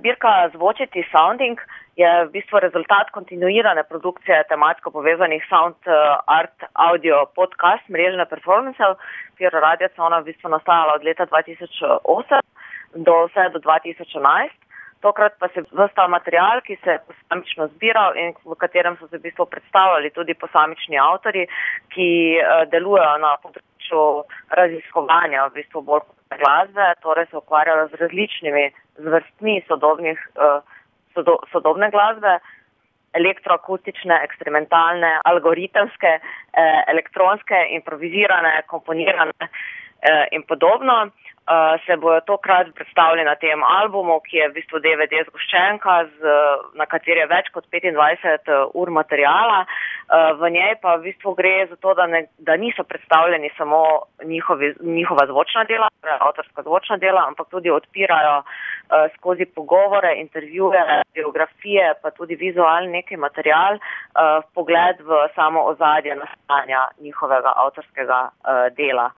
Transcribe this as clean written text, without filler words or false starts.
zbirka Zvočiti Sounding je v bistvu rezultat kontinuirane produkcije tematsko povezanih sound, art, audio, podcast, mrežne performancev, kjer Radia Cona v bistvu nastajala od leta 2008 vse do 2011. Tokrat pa se ves ta material, ki se je posamično zbiral in v katerem so se v bistvu predstavljali tudi posamični avtorji, ki delujejo na področju raziskovanja v bistvu bolj glasbe, torej se ukvarjajo z različnimi zvrstmi sodobne glasbe, elektroakustične, eksperimentalne, algoritemske, elektronske, improvizirane, komponirane in podobno. Se bojo tokrat predstavili na tem albumu, ki je v bistvu DVD zgoščenka, na kateri je več kot 25 ur materijala. V njej pa v bistvu gre za to, da niso predstavljeni samo njihova zvočna dela, avtorska zvočna dela, ampak tudi odpirajo skozi pogovore, intervjuje, biografije, pa tudi vizualni neki material, pogled v samo ozadje nastajanja njihovega avtorskega dela.